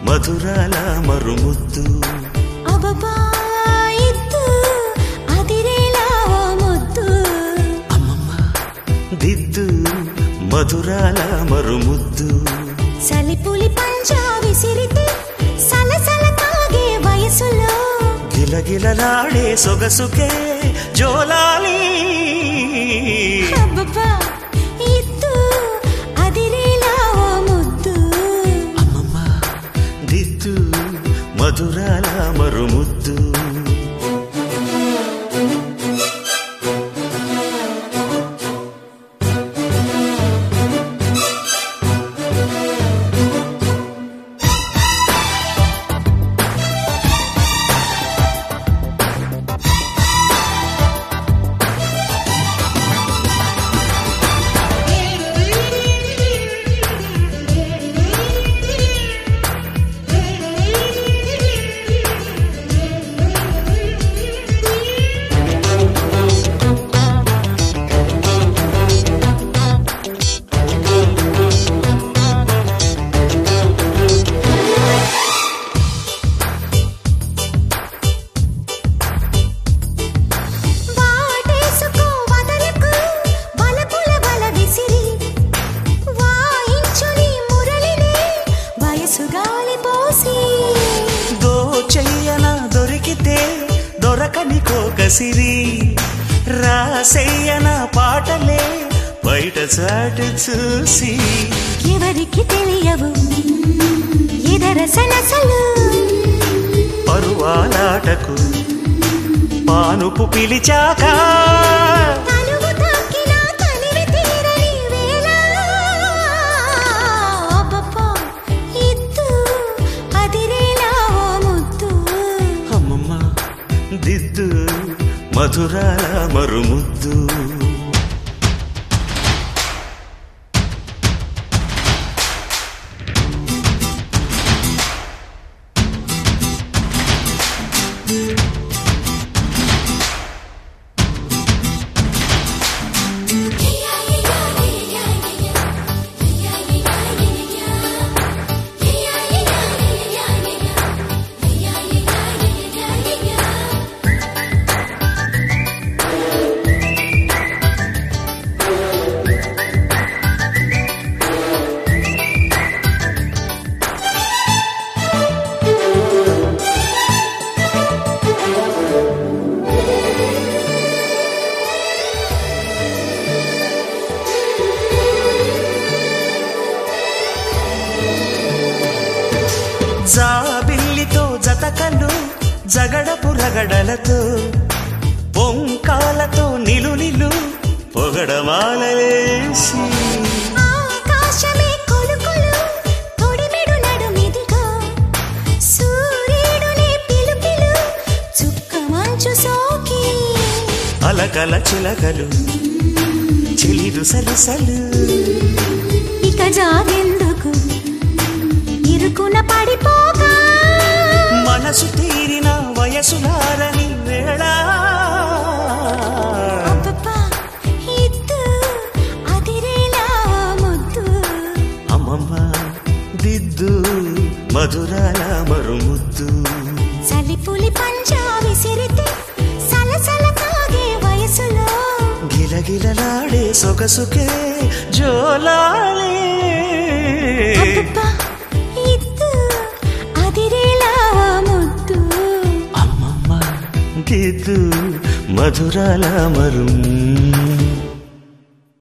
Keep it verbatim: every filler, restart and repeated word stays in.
మధురాల మరుముద్దు అబ్బబ్బా ఇద్దు అదిరేలా ముద్దు అమ్మమ్మ దిద్దు మధురాల మరుముద్దు సలిపులి పంజా విసిరితే సలసల తాగే వయసులో గిలగిలలాడే సొగసుకే జోలాలి అబ్బబ్బా ఇద్దు అదిరేలా ముద్దు అమ్మమ్మ దిద్దు మధురాల మరుముద్దు దొరకనికోకసిరి రాసేయన పాటలే బయట చాటు చూసి ఎవరికి తెలియవు ఎదరసనసలు పరువాలాటకు పానుపు పిలిచాక దిద్దు మధురాల మరుముద్దు జాబిల్లితో జతకలు జగడపు రగడలతో పొంకాలతో నిలు నిలు పొగడమాలలేసి ఆకాశమే కొలుకులు తొడిమెడు నడుమిదిగా సూర్యుడునే పిలుపిలు చుక్క మంచు సోకి అలకల చిలకలు చిలిరు సలసలు ఇక జాగెందుకు ఇరుకున పడిపోగా మనసు తీరిన వయసులారని వేళ అబ్బబ్బా ఇద్దు అదిరేలా ముద్దు అమ్మమ్మ దిద్దు మధురాల మరుముద్దు సలిపులి పంజా విసిరితే సలసల తాగే వయసులో గిలగిలలాడే సొగసుకే జోలాలి అబ్బబ్బా ఇద్దు అదిరేలా ముద్దు అమ్మమ్మ దిద్దు మధురాల మరుముద్దు